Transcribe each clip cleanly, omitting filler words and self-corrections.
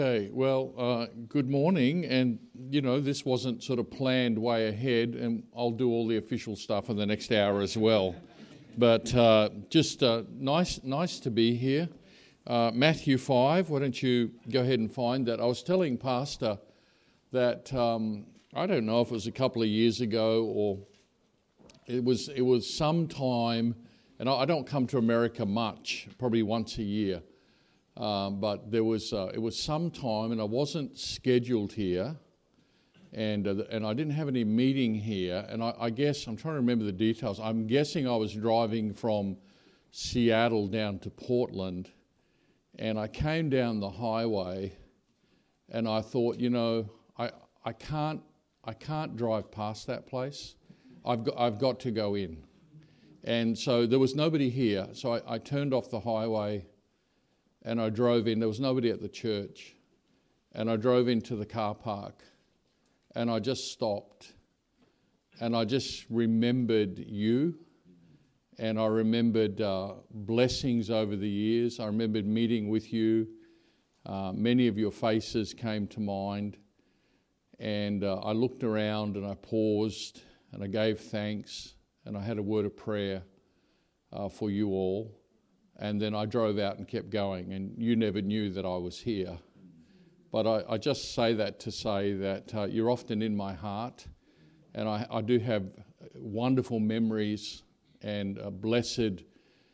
Okay, well, good morning, and this wasn't sort of planned way ahead, and I'll do all the official stuff in the next hour as well. But just nice to be here. Matthew 5, why don't you go ahead and find that? I was telling Pastor that I don't know if it was a couple of years ago or it was some time, and I don't come to America much, probably once a year. But it was some time, and I wasn't scheduled here, and I didn't have any meeting here. And I guess I'm trying to remember the details. I'm guessing I was driving from Seattle down to Portland, and I came down the highway, and I thought, I can't drive past that place. I've got to go in, and so there was nobody here. So I turned off the highway. And I drove in. There was nobody at the church. And I drove into the car park. And I just stopped. And I just remembered you. And I remembered blessings over the years. I remembered meeting with you. Many of your faces came to mind. And I looked around and I paused. And I gave thanks. And I had a word of prayer for you all. And then I drove out and kept going, and you never knew that I was here. But I just say that to say that you're often in my heart, and I do have wonderful memories and blessed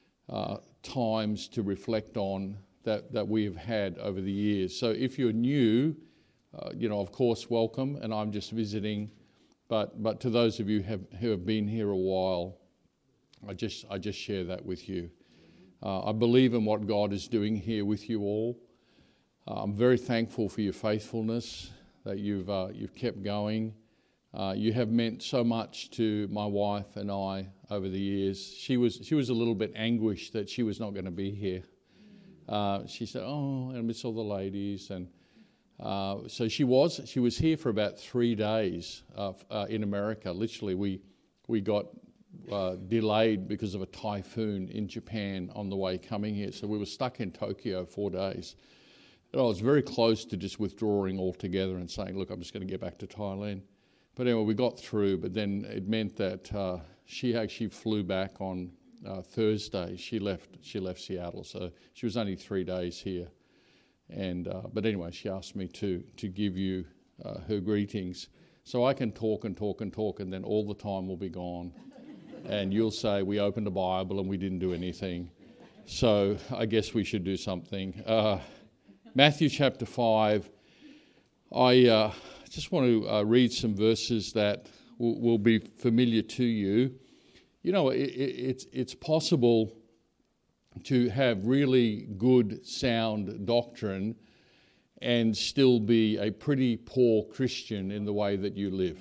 times to reflect on that we have had over the years. So if you're new, of course, welcome, and I'm just visiting. But to those of you who have been here a while, I just share that with you. I believe in what God is doing here with you all. I'm very thankful for your faithfulness, that you've kept going. You have meant so much to my wife and I over the years. She was a little bit anguished that she was not going to be here. She said, "Oh, I miss all the ladies," and so she was here for about 3 days in America. Literally, we got delayed because of a typhoon in Japan on the way coming here. So we were stuck in Tokyo 4 days. And I was very close to just withdrawing altogether and saying, look, I'm just going to get back to Thailand. But anyway, we got through, but then it meant that she actually flew back on Thursday. She left Seattle, so she was only 3 days here. And but anyway, she asked me to give you her greetings. So I can talk and talk and talk, and then all the time will be gone. And you'll say, we opened a Bible and we didn't do anything. So I guess we should do something. Matthew chapter 5. I just want to read some verses that will be familiar to you. It's possible to have really good, sound doctrine and still be a pretty poor Christian in the way that you live.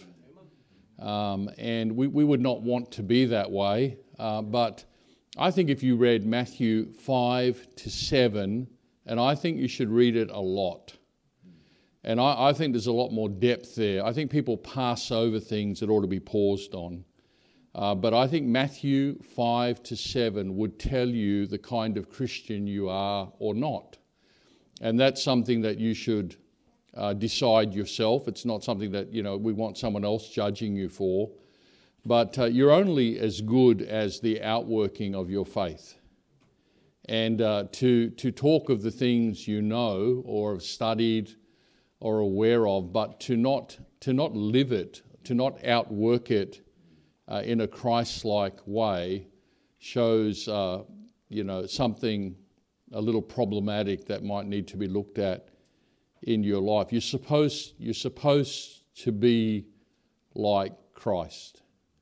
And we would not want to be that way, but I think if you read Matthew 5 to 7, and I think you should read it a lot, and I think there's a lot more depth there. I think people pass over things that ought to be paused on, but I think Matthew 5 to 7 would tell you the kind of Christian you are or not, and that's something that you should decide yourself. It's not something that we want someone else judging you for, but you're only as good as the outworking of your faith. And to talk of the things you know or have studied or aware of, but to not live it, to not outwork it in a Christ-like way, shows something a little problematic that might need to be looked at in your life. You're supposed to be like Christ.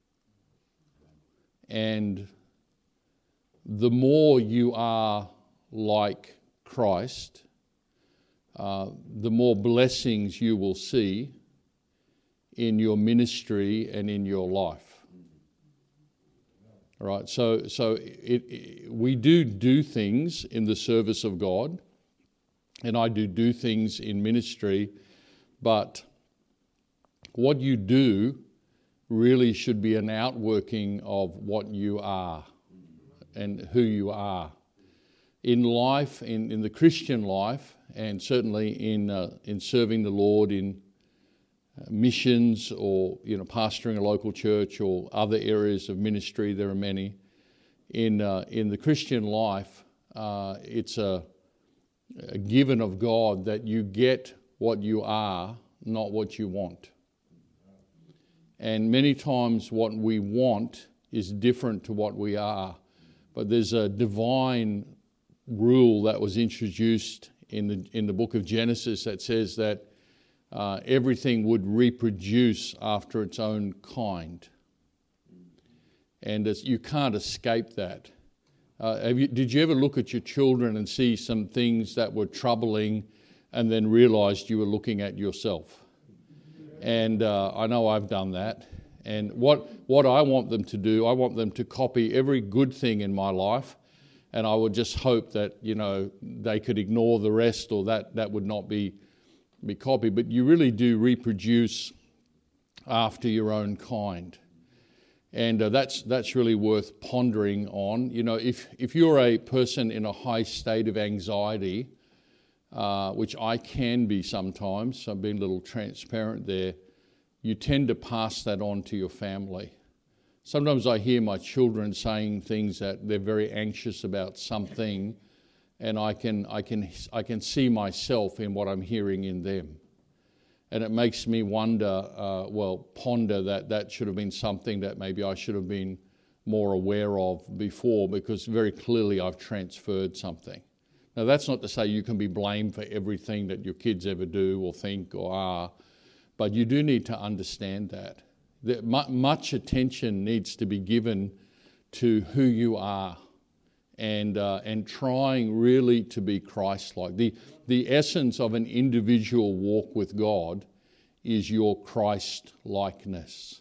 And the more you are like Christ, the more blessings you will see in your ministry and in your life. All right, so we do things in the service of God, and I do things in ministry, but what you do really should be an outworking of what you are and who you are. In life, in the Christian life, and certainly in serving the Lord in missions, or pastoring a local church, or other areas of ministry. There are many in the Christian life. It's a given of God that you get what you are, not what you want. And many times what we want is different to what we are. But there's a divine rule that was introduced in the book of Genesis that says that everything would reproduce after its own kind. And you can't escape that. Did you ever look at your children and see some things that were troubling and then realised you were looking at yourself? And I know I've done that. And what I want them to do, I want them to copy every good thing in my life, and I would just hope that they could ignore the rest, or that would not be copied. But you really do reproduce after your own kind. And that's really worth pondering on. If you're a person in a high state of anxiety, which I can be sometimes, so I'm being a little transparent there, you tend to pass that on to your family. Sometimes I hear my children saying things that they're very anxious about something, and I can see myself in what I'm hearing in them. And it makes me wonder, ponder that should have been something that maybe I should have been more aware of before, because very clearly I've transferred something. Now, that's not to say you can be blamed for everything that your kids ever do or think or are, but you do need to understand that much attention needs to be given to who you are, and trying really to be Christ-like. The essence of an individual walk with God is your Christ-likeness.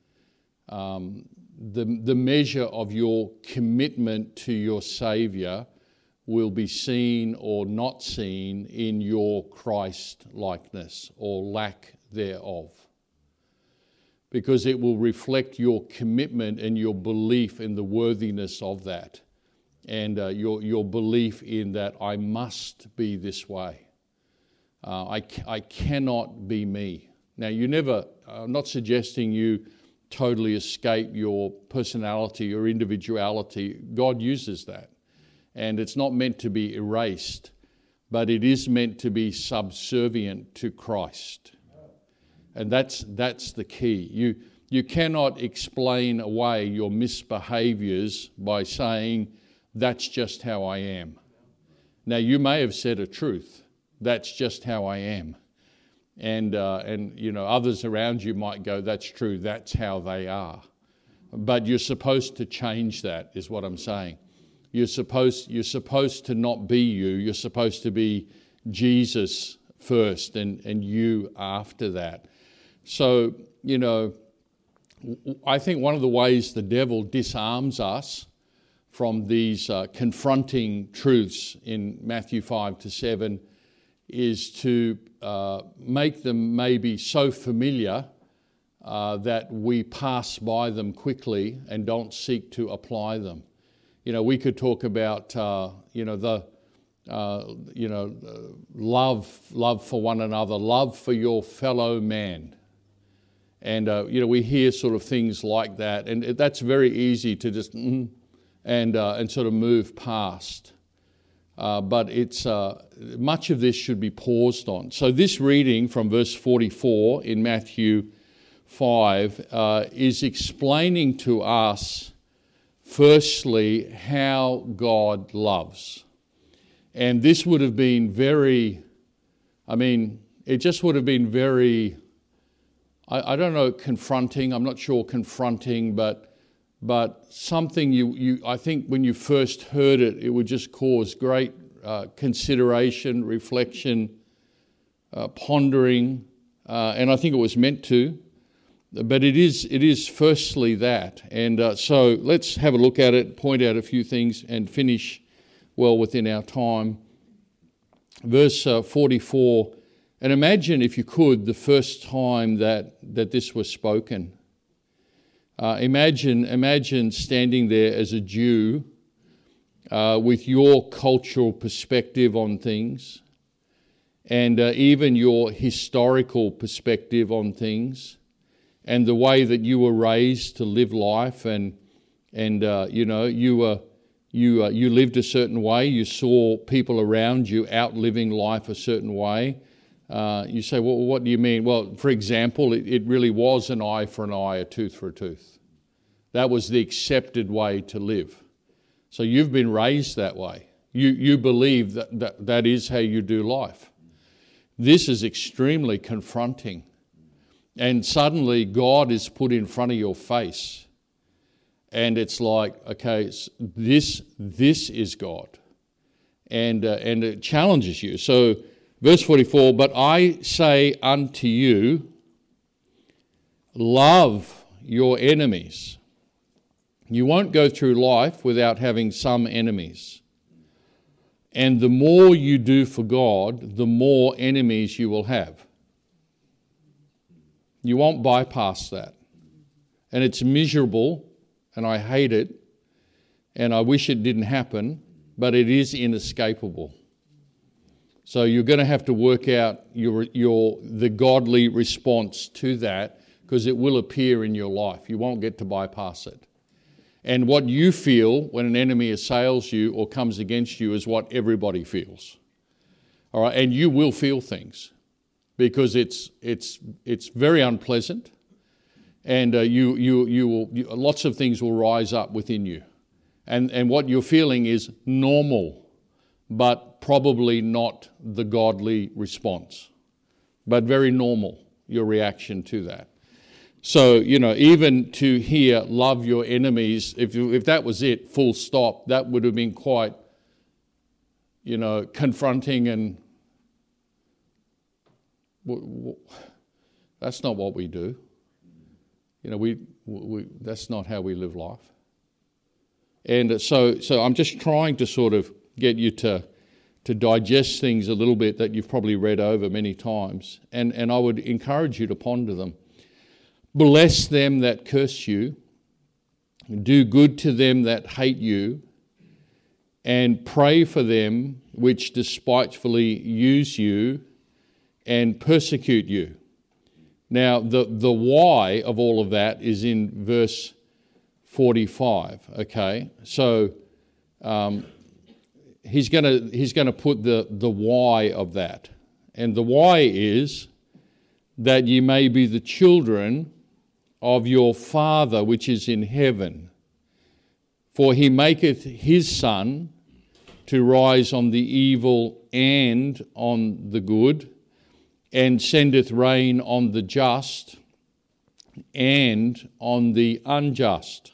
The measure of your commitment to your Saviour will be seen or not seen in your Christ-likeness or lack thereof, because it will reflect your commitment and your belief in the worthiness of that, and your belief in that I must be this way. I cannot be me. Now, I'm not suggesting you totally escape your personality or individuality. God uses that, and it's not meant to be erased, but it is meant to be subservient to Christ. And that's the key. You cannot explain away your misbehaviours by saying, that's just how I am. Now, you may have said a truth. That's just how I am. And others around you might go, that's true, that's how they are. But you're supposed to change that, is what I'm saying. You're supposed to not be you. You're supposed to be Jesus first and you after that. So, I think one of the ways the devil disarms us from these confronting truths in Matthew 5-7 is to make them maybe so familiar that we pass by them quickly and don't seek to apply them. We could talk about love for one another, love for your fellow man. And, we hear sort of things like that, and that's very easy to just and sort of move past. But it's much of this should be paused on. So this reading from verse 44 in Matthew 5 is explaining to us, firstly, how God loves. And this would have been it just would have been very, I don't know, confronting. I'm not sure confronting, but something you I think when you first heard it, it would just cause great consideration, reflection, pondering, and I think it was meant to. But it is firstly that. And so let's have a look at it, point out a few things, and finish well within our time. Verse 44. And imagine, if you could, the first time that this was spoken. Imagine standing there as a Jew with your cultural perspective on things, and even your historical perspective on things, and the way that you were raised to live life, and you lived a certain way. You saw people around you out living life a certain way. You say, well, what do you mean? Well, for example, it really was an eye for an eye, a tooth for a tooth. That was the accepted way to live. So you've been raised that way. You believe that is how you do life. This is extremely confronting. And suddenly God is put in front of your face. And it's like, okay, this is God. And it challenges you. So verse 44, but I say unto you, love your enemies. You won't go through life without having some enemies. And the more you do for God, the more enemies you will have. You won't bypass that. And it's miserable, and I hate it, and I wish it didn't happen, but it is inescapable. So you're going to have to work out the godly response to that, because it will appear in your life. You won't get to bypass it. And what you feel when an enemy assails you or comes against you is what everybody feels. All right, and you will feel things because it's very unpleasant, and lots of things will rise up within you, and what you're feeling is normal, but probably not the godly response, but very normal, your reaction to that. So, even to hear, love your enemies, if that was it, full stop, that would have been quite, confronting, and that's not what we do. That's not how we live life. And so I'm just trying to sort of get you to digest things a little bit that you've probably read over many times. And I would encourage you to ponder them. Bless them that curse you, do good to them that hate you, and pray for them which despitefully use you and persecute you. Now, the why of all of that is in verse 45, okay? So he's going to put the why of that. And the why is that ye may be the children of your Father which is in heaven. For he maketh his sun to rise on the evil and on the good, and sendeth rain on the just and on the unjust.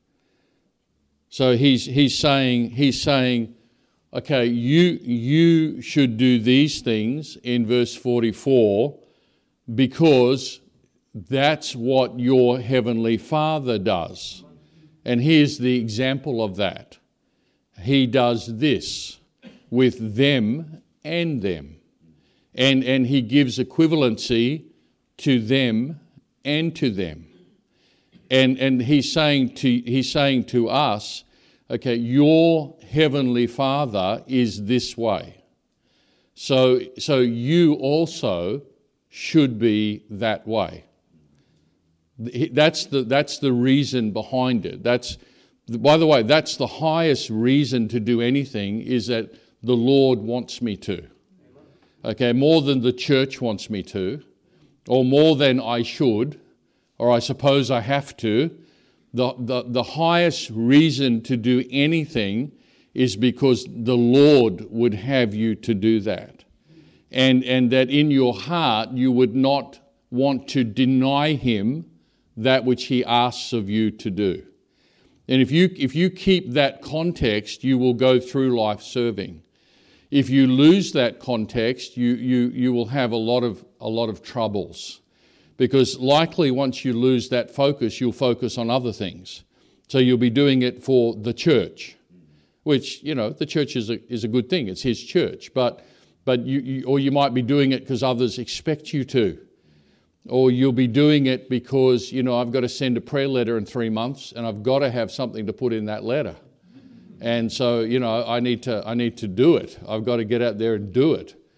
So he's saying, okay, you should do these things in verse 44 because that's what your heavenly Father does. And here's the example of that. He does this with them and them. And he gives equivalency to them and to them. And he's saying to us, okay, your heavenly Father is this way. So you also should be that way. That's the reason behind it. By the way, that's the highest reason to do anything, is that the Lord wants me to. Okay, more than the church wants me to, or more than I should, or I suppose I have to. The highest reason to do anything is because the Lord would have you to do that. And that in your heart you would not want to deny Him that which He asks of you to do. And if you keep that context, you will go through life serving. If you lose that context, you will have a lot of troubles, because likely once you lose that focus, you'll focus on other things. So you'll be doing it for the church, which the church is a good thing. It's His church, but you might be doing it because others expect you to, or you'll be doing it because I've got to send a prayer letter in 3 months, and I've got to have something to put in that letter. And so, I need to do it. I've got to get out there and do it.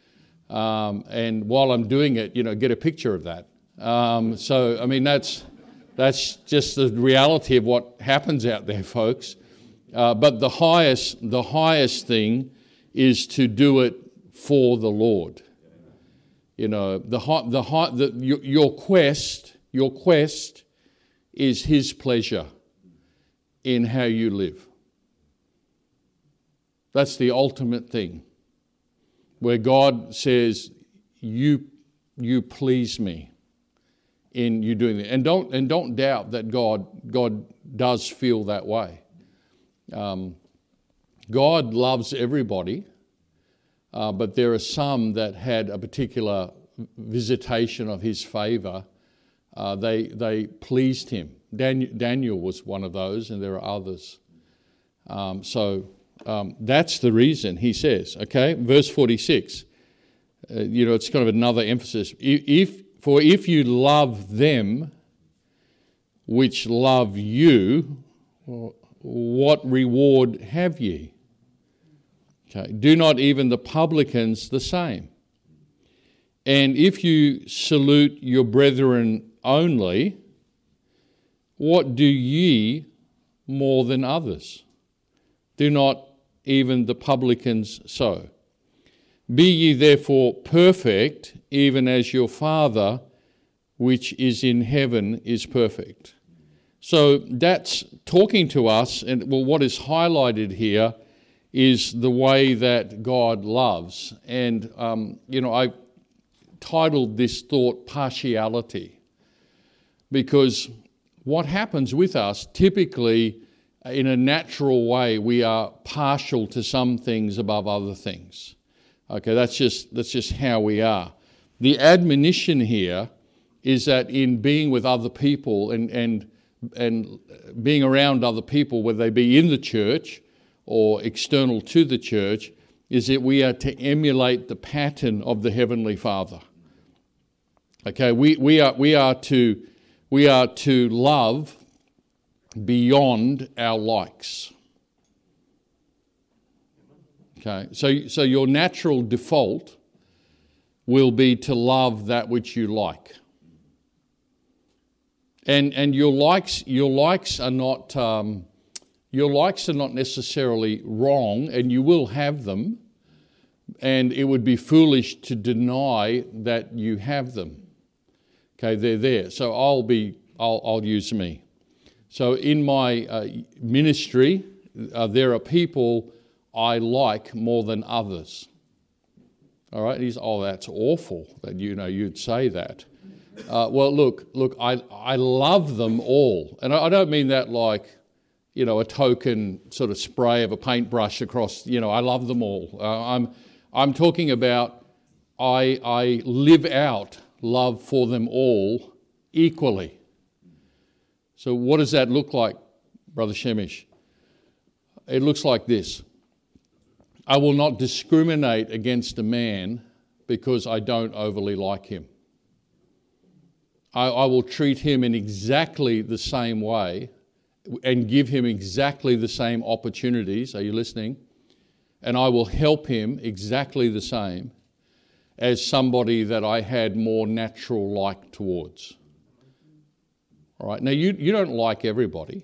and while I'm doing it, get a picture of that. So, I mean, that's just the reality of what happens out there, folks. But the highest thing is to do it for the Lord. Your quest is His pleasure in how you live. That's the ultimate thing, where God says, "You please me in you doing that," and don't doubt that God does feel that way. God loves everybody, but there are some that had a particular visitation of His favour. They pleased Him. Daniel was one of those, and there are others. That's the reason He says. Okay, verse 46. It's kind of another emphasis. If you love them which love you, what reward have ye? Okay. Do not even the publicans the same? And if you salute your brethren only, what do ye more than others? Do not even the publicans so? Be ye therefore perfect, even as your Father which is in heaven is perfect. So that's talking to us, and what is highlighted here is the way that God loves. And, I titled this thought Partiality, because what happens with us, typically in a natural way, we are partial to some things above other things. Okay, that's just how we are. The admonition here is that in being with other people and being around other people, whether they be in the church or external to the church, is that we are to emulate the pattern of the Heavenly Father. Okay, we are to love beyond our likes. Okay, so your natural default will be to love that which you like. And your likes are not necessarily wrong, and you will have them, and it would be foolish to deny that you have them. Okay, they're there. So I'll use me. So in my ministry, there are people I like more than others. All right, that's awful that you'd say that. Well, look, I love them all, and I don't mean that like a token sort of spray of a paintbrush across. I love them all. I'm talking about I live out love for them all equally. So what does that look like, Brother Shemish? It looks like this. I will not discriminate against a man because I don't overly like him. I will treat him in exactly the same way and give him exactly the same opportunities. Are you listening? And I will help him exactly the same as somebody that I had more natural like towards. All right. Now, you don't like everybody.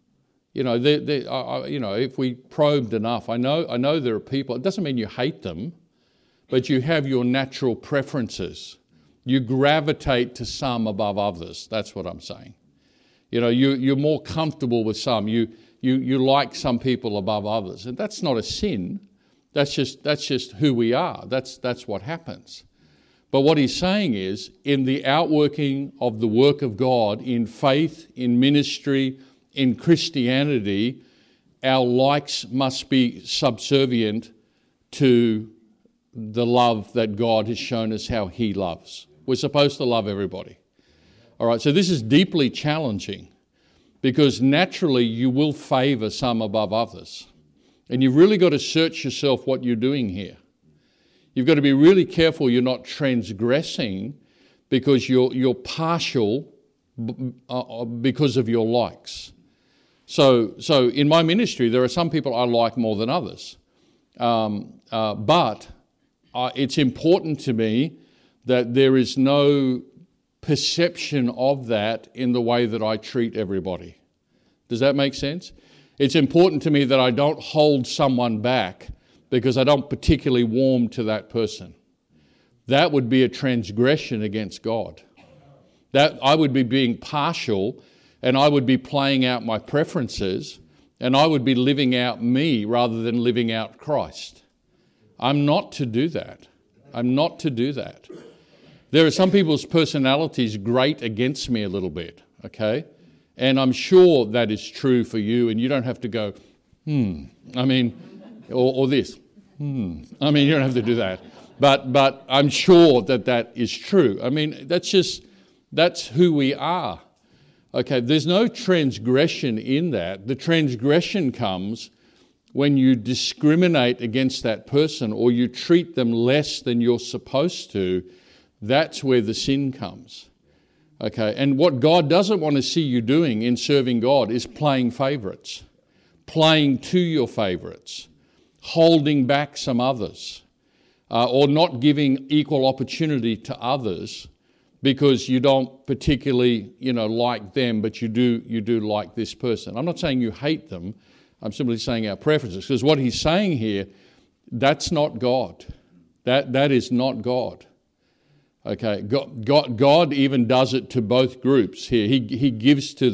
If we probed enough, I know there are people. It doesn't mean you hate them, but you have your natural preferences. You gravitate to some above others. That's what I'm saying. You're more comfortable with some. You like some people above others, and that's not a sin. That's just who we are. That's what happens. But what he's saying is, in the outworking of the work of God, in faith, in ministry, in Christianity, our likes must be subservient to the love that God has shown us how He loves. We're supposed to love everybody. All right, so this is deeply challenging because naturally you will favour some above others. And you've really got to search yourself what you're doing here. You've got to be really careful you're not transgressing because you're partial because of your likes. So in my ministry, there are some people I like more than others. But it's important to me that there is no perception of that in the way that I treat everybody. Does that make sense? It's important to me that I don't hold someone back because I don't particularly warm to that person. That would be a transgression against God. That I would be being partial, and I would be playing out my preferences, and I would be living out me rather than living out Christ. I'm not to do that. I'm not to do that. There are some people's personalities grate against me a little bit, okay? And I'm sure that is true for you, and you don't have to go, I mean, or this, I mean, you don't have to do that. But I'm sure that is true. I mean, that's who we are. Okay, there's no transgression in that. The transgression comes when you discriminate against that person or you treat them less than you're supposed to. That's where the sin comes. Okay, and what God doesn't want to see you doing in serving God is playing favourites, playing to your favourites, holding back some others, or not giving equal opportunity to others because you don't particularly, like them, but you do like this person. I'm not saying you hate them. I'm simply saying our preferences. Because what he's saying here, that's not God. That is not God. Okay, God even does it to both groups here. He gives to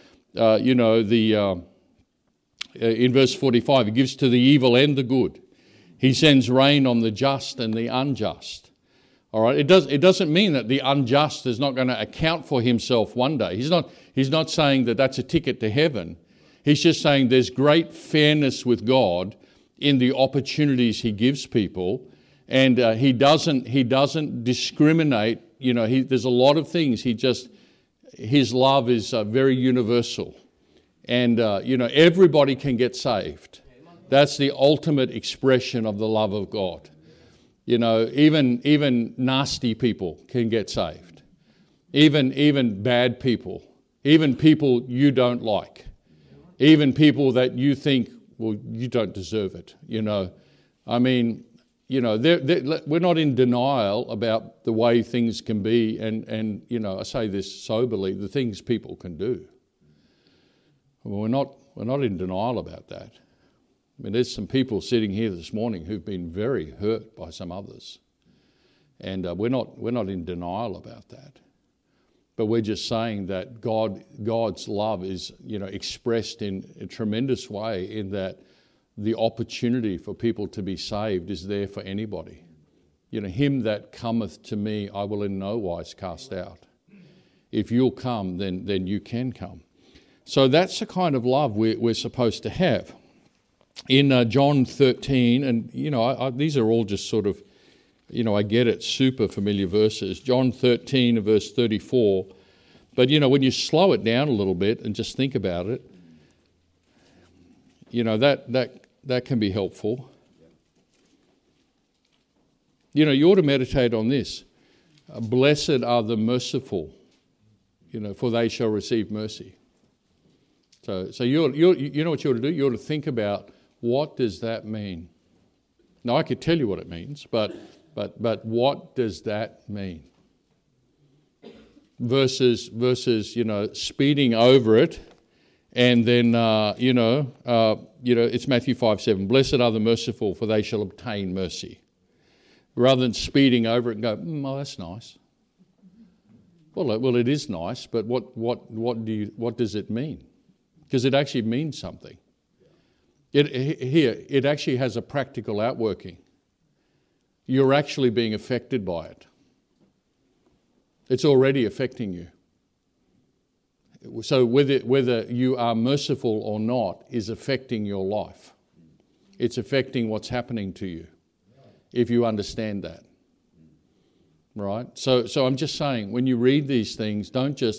in verse 45, he gives to the evil and the good. He sends rain on the just and the unjust. All right, it doesn't mean that the unjust is not going to account for himself one day. He's not saying that that's a ticket to heaven. He's just saying there's great fairness with God in the opportunities he gives people, and he doesn't discriminate. There's a lot of things. His love is very universal, and everybody can get saved. That's the ultimate expression of the love of God. Even nasty people can get saved. Even bad people. Even people you don't like. Even people that you think, well, you don't deserve it. I mean, we're not in denial about the way things can be, and I say this soberly, the things people can do. Well, we're not in denial about that. I mean, there's some people sitting here this morning who've been very hurt by some others, and we're not in denial about that. But we're just saying that God's love is, expressed in a tremendous way in that the opportunity for people to be saved is there for anybody. Him that cometh to me, I will in no wise cast out. If you'll come, then you can come. So that's the kind of love we're supposed to have. In John 13, and these are all just sort of, I get it, super familiar verses. John 13 verse 34. But, when you slow it down a little bit and just think about it, that can be helpful. You ought to meditate on this. Blessed are the merciful, for they shall receive mercy. So you know what you ought to do? You ought to think about, what does that mean? Now, I could tell you what it means, but what does that mean? Versus speeding over it, and then it's Matthew 5:7. Blessed are the merciful, for they shall obtain mercy. Rather than speeding over it and go, oh, that's nice. Well, it is nice, but what does it mean? Because it actually means something. It actually has a practical outworking. You're actually being affected by it. It's already affecting you. So whether you are merciful or not is affecting your life. It's affecting what's happening to you, if you understand that. Right? So I'm just saying, when you read these things, don't just,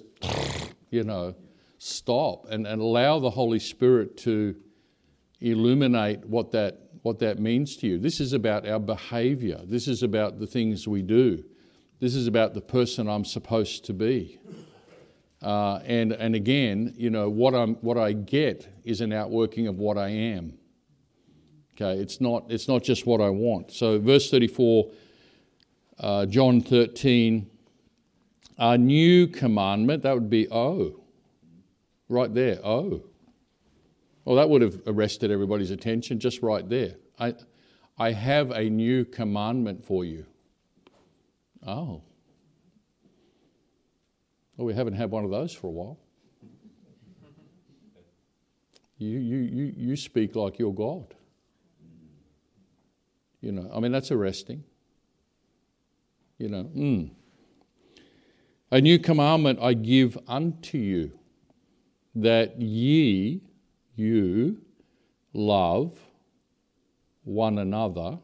stop and allow the Holy Spirit to illuminate what that means to you. This is about our behaviour. This is about the things we do. This is about the person I'm supposed to be. And again, what I get is an outworking of what I am. Okay, it's not just what I want. So verse 34, John 13, a new commandment, that would be right there, Well, that would have arrested everybody's attention just right there. I have a new commandment for you. Oh. Well, we haven't had one of those for a while. You speak like you're God. You know, I mean, that's arresting. You know, A new commandment I give unto you, that you love one another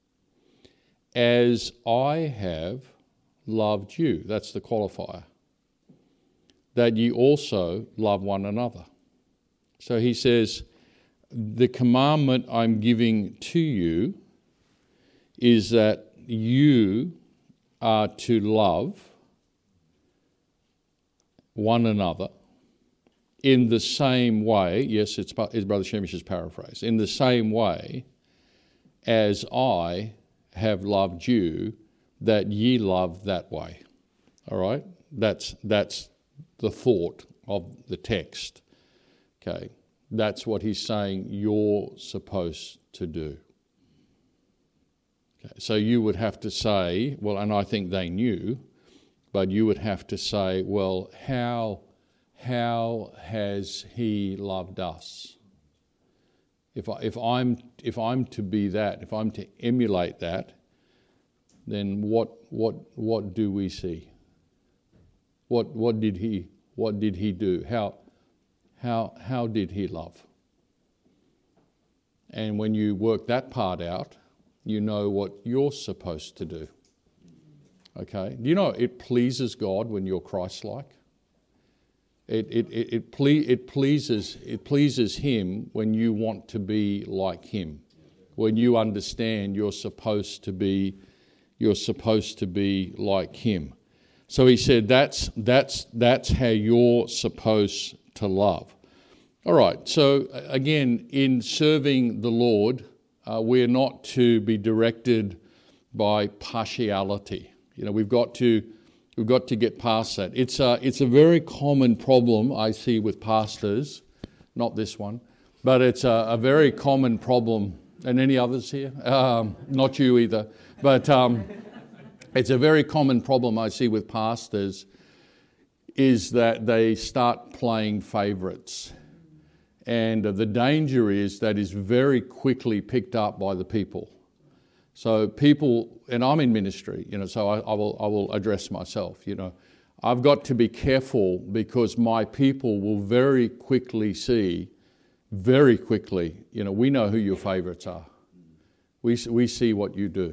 as I have loved you. That's the qualifier. That ye also love one another. So he says, the commandment I'm giving to you is that you are to love one another in the same way, yes, it's Brother Shemish's paraphrase, in the same way as I have loved you, that ye love that way. All right? That's the thought of the text. Okay? That's what he's saying you're supposed to do. Okay, so you would have to say, well, and I think they knew, but you would have to say, well, how has he loved us? If I'm to be that, if I'm to emulate that, then what do we see? What did he do? How did he love? And when you work that part out, you know what you're supposed to do. Okay? Do you know it pleases God when you're Christ-like? It pleases Him when you want to be like Him. When you understand you're supposed to be like Him. So he said that's how you're supposed to love. All right. So again, in serving the Lord, we're not to be directed by partiality. You know, we've got to get past that. It's a very common problem I see with pastors, not this one, but it's a very common problem. And any others here? Not you either. But it's a very common problem I see with pastors is that they start playing favourites. And the danger is that is very quickly picked up by the people. So people, and I'm in ministry, you know, so I will address myself, you know. I've got to be careful because my people will very quickly see, you know, we know who your favourites are. We see what you do.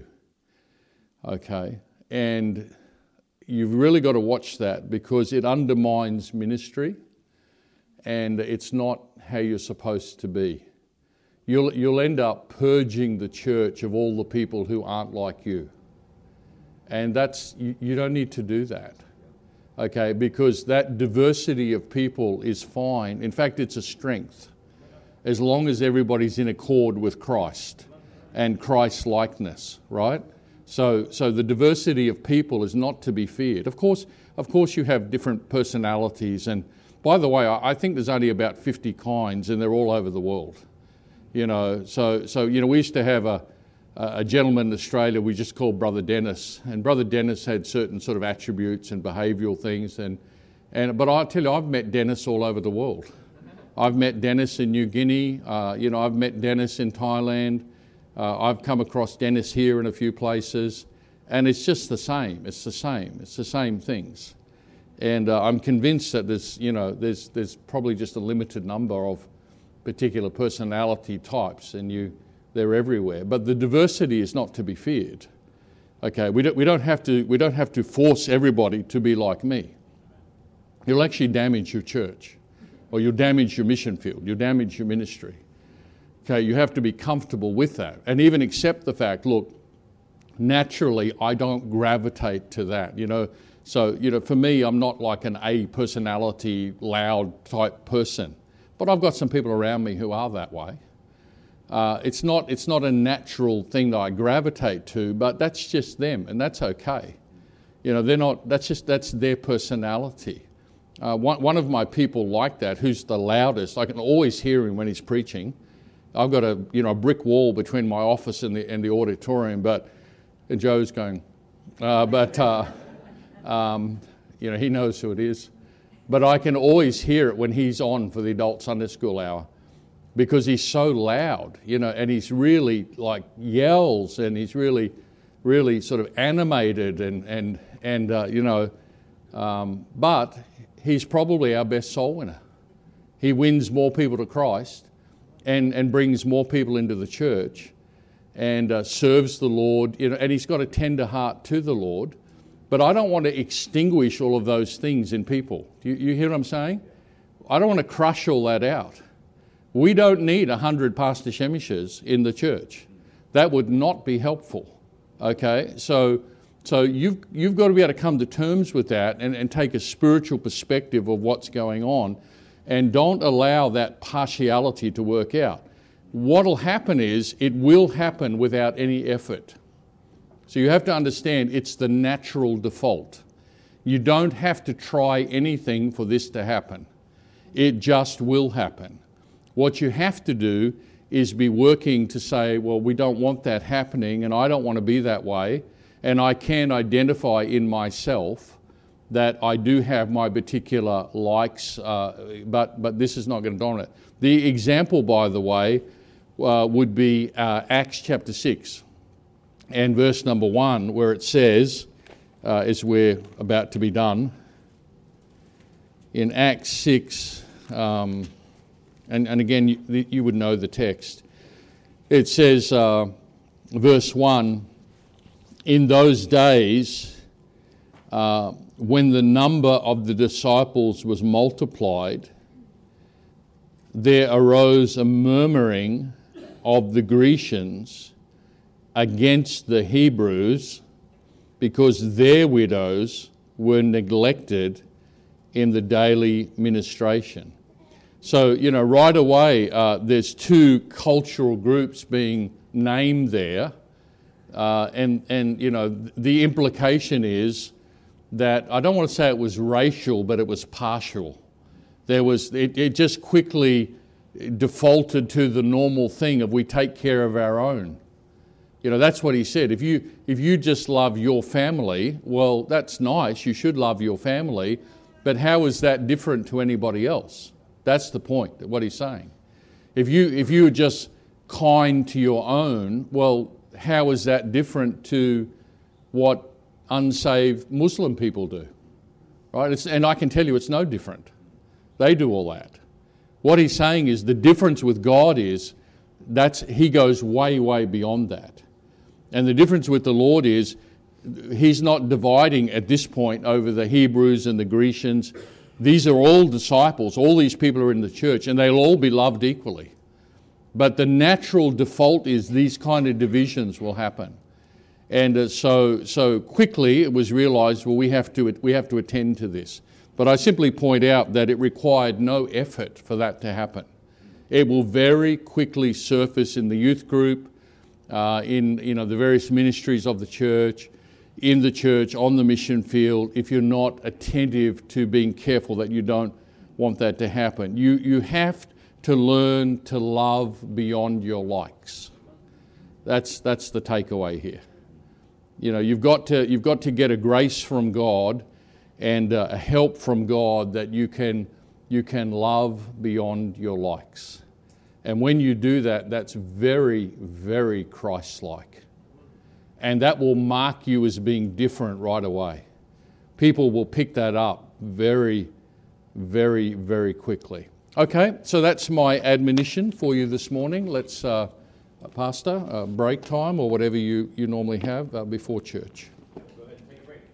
Okay, and you've really got to watch that because it undermines ministry and it's not how you're supposed to be. You'll end up purging the church of all the people who aren't like you. And you don't need to do that. Okay, because that diversity of people is fine. In fact, it's a strength as long as everybody's in accord with Christ and Christ's likeness, right? So the diversity of people is not to be feared. Of course you have different personalities, and by the way, I think there's only about 50 kinds, and they're all over the world. You know, so you know, we used to have a gentleman in Australia we just called Brother Dennis, and Brother Dennis had certain sort of attributes and behavioural things, but I tell you, I've met Dennis all over the world. I've met Dennis in New Guinea. You know, I've met Dennis in Thailand. I've come across Dennis here in a few places, and it's just the same. It's the same things. And I'm convinced that there's probably just a limited number of particular personality types, and they're everywhere. But the diversity is not to be feared. Okay, we don't have to force everybody to be like me. You'll actually damage your church, or you'll damage your mission field. You'll damage your ministry. Okay, you have to be comfortable with that and even accept the fact, look, naturally I don't gravitate to that, you know. So, you know, for me, I'm not like an A personality, loud type person. But I've got some people around me who are that way. It's not a natural thing that I gravitate to, but that's just them, and that's okay. You know, they're not. That's their personality. One of my people like that, who's the loudest. I can always hear him when he's preaching. I've got a brick wall between my office and the auditorium, and Joe's going, he knows who it is. But I can always hear it when he's on for the adult Sunday school hour, because he's so loud, and he's really like yells, and he's really, really sort of animated, but he's probably our best soul winner. He wins more people to Christ and brings more people into the church and serves the Lord, and he's got a tender heart to the Lord. But I don't want to extinguish all of those things in people. You hear what I'm saying? I don't want to crush all that out. We don't need 100 Pastor Shemishes in the church. That would not be helpful. Okay? So you've got to be able to come to terms with that and take a spiritual perspective of what's going on, and don't allow that partiality to work out. What'll happen is it will happen without any effort. So you have to understand it's the natural default. You don't have to try anything for this to happen. It just will happen. What you have to do is be working to say, well, we don't want that happening, and I don't want to be that way, and I can identify in myself that I do have my particular likes, but this is not going to dominate. The example, by the way, would be Acts chapter 6. And verse number 1, where it says, as we're about to be done, in Acts 6, and again, you would know the text. It says, verse 1, in those days, when the number of the disciples was multiplied, there arose a murmuring of the Grecians against the Hebrews, because their widows were neglected in the daily ministration. So, right away, there's two cultural groups being named there, and the implication is that, I don't want to say it was racial, but it was partial. It just quickly defaulted to the normal thing of we take care of our own. That's what he said. If you just love your family, well, that's nice. You should love your family. But how is that different to anybody else? That's the point, what he's saying. If you are just kind to your own, well, how is that different to what unsaved Muslim people do? Right? And I can tell you it's no different. They do all that. What he's saying is the difference with God is he goes way, way beyond that. And the difference with the Lord is he's not dividing at this point over the Hebrews and the Grecians. These are all disciples. All these people are in the church, and they'll all be loved equally. But the natural default is these kind of divisions will happen. And so quickly it was realized, well, we have to attend to this. But I simply point out that it required no effort for that to happen. It will very quickly surface in the youth group, in the various ministries of the church, in the church, on the mission field, if you're not attentive to being careful that you don't want that to happen. You have to learn to love beyond your likes. That's the takeaway here. You've got to get a grace from God and a help from God that you can love beyond your likes. And when you do that, that's very, very Christ-like. And that will mark you as being different right away. People will pick that up very, very, very quickly. Okay, so that's my admonition for you this morning. Let's, Pastor, break time or whatever you normally have before church.